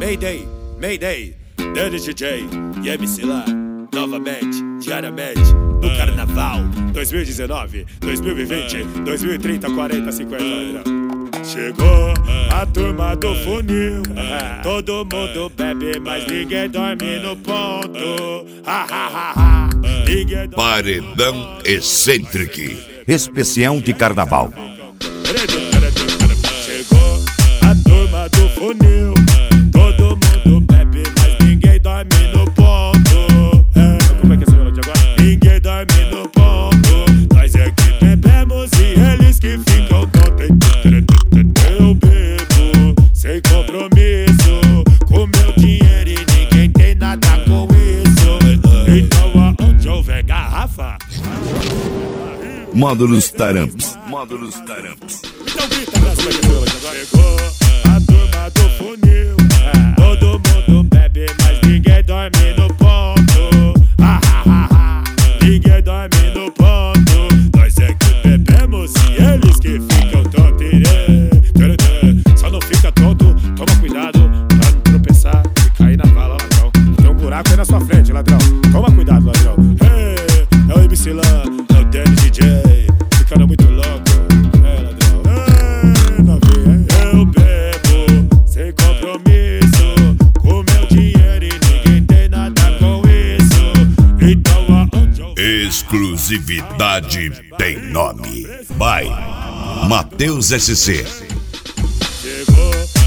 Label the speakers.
Speaker 1: Mayday, Mayday, Danny DJ e MC Lan, novamente, diariamente, no Carnaval 2019, 2020, 2030, 40, 50. Chegou a turma do funil, todo mundo bebe, mas ninguém dorme no ponto.
Speaker 2: Paredão Excêntrico, especial de Carnaval.
Speaker 1: Chegou a turma do funil, todo mundo bebe, mas ninguém dorme no ponto. Como é que é essa melodia agora? Ninguém dorme no ponto. Nós é que bebemos e eles que ficam tontos. Eu bebo sem compromisso, com meu dinheiro e ninguém tem nada com isso. Então aonde houver garrafa,
Speaker 2: Módulos Taramps.
Speaker 1: então grita pra cima. Chegou a turma do funil, todo mundo bebe, mas ninguém dorme no ponto. Ninguém dorme no ponto. Nós é que bebemos e eles que ficam tontos. Só não fica tonto, toma cuidado pra não tropeçar e cair na vala, ladrão. Tem um buraco aí na sua frente, ladrão. Toma cuidado, ladrão. É o MC Lan, é o Danny DJ, ficando muito louco. Ladrão. Novinha, eu bebo sem compromisso, com meu dinheiro e ninguém tem nada com isso. Então aonde eu...
Speaker 2: Exclusividade tem nome. By Matheus SC.
Speaker 1: Chegou